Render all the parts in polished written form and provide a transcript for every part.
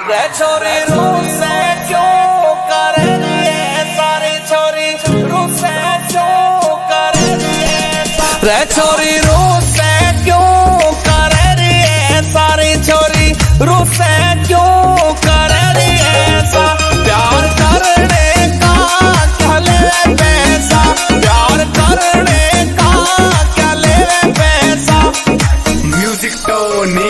रे छोरी रूसे क्यों कर रही है सारी छोरी रूसे क्यों कर रही है रे छोरी रूसे क्यों कर रही है सारी छोरी रूसे क्यों कर रही है प्यार करने का क्या ले पैसा प्यार करने का क्या ले पैसा म्यूजिक टोनी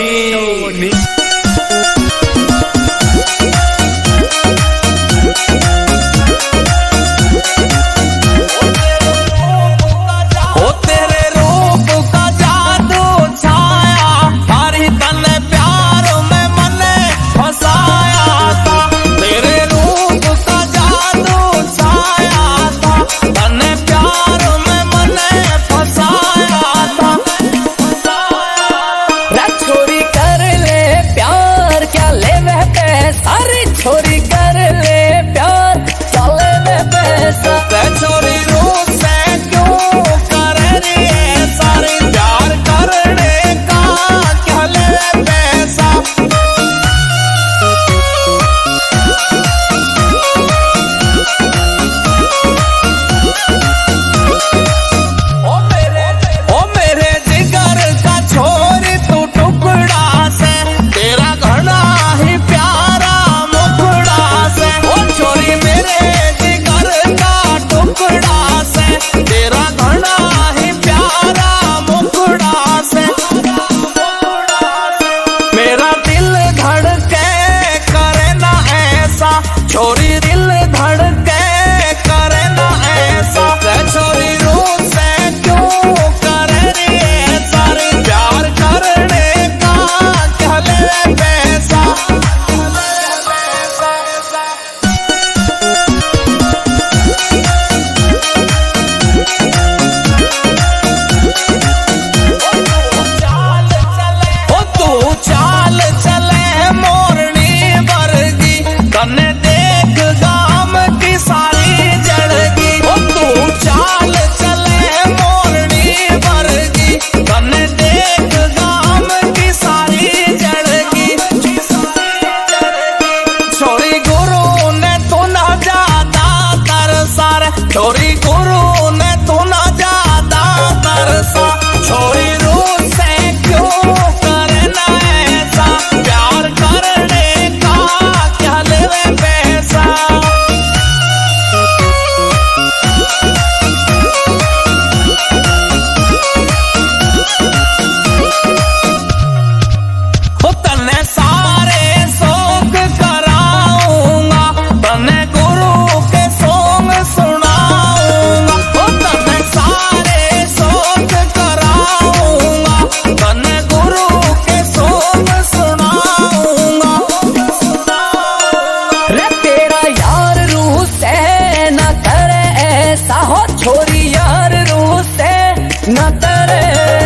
छोरी कर ले प्यार चले में पैसा छोरी रूसे क्यों कर रही है सारी प्यार करने का क्या ले पैसा ओ मेरे जिगर का छोरी तू टुकड़ा से तेरा घना ही प्यारा टुकड़ा से तेरा घना ही प्यारा मुखड़ा से मेरा दिल धड़के करे ना ऐसा छोरी दिल धड़के करे ना ऐसा छोरी रूसे क्यों कर रही है सारी प्यार करने का क्या ले पैसा चाल चले मोरनी वर्गी तने देख गाम की सारी जड़गी ओ तू चाल चले मोरनी वर्गी तने देख गाम की सारी जड़गी छोरी गुरु ने तू ना ज्यादा तरसा रे छोरी गुरु ने तू ना ज्यादा तरसा छोरी रूसे क्यों करना ऐसा प्यार करने का क्या ले पैसा तने सारे शौक कराऊंगा तने गुरु के सॉन्ग सुनाऊंगा तने सारे शौक कराऊंगा तने गुरु के सॉन्ग सुनाऊंगा रे तेरा यार रूह से न करे ऐसा हो छोरी यार रूह से न करे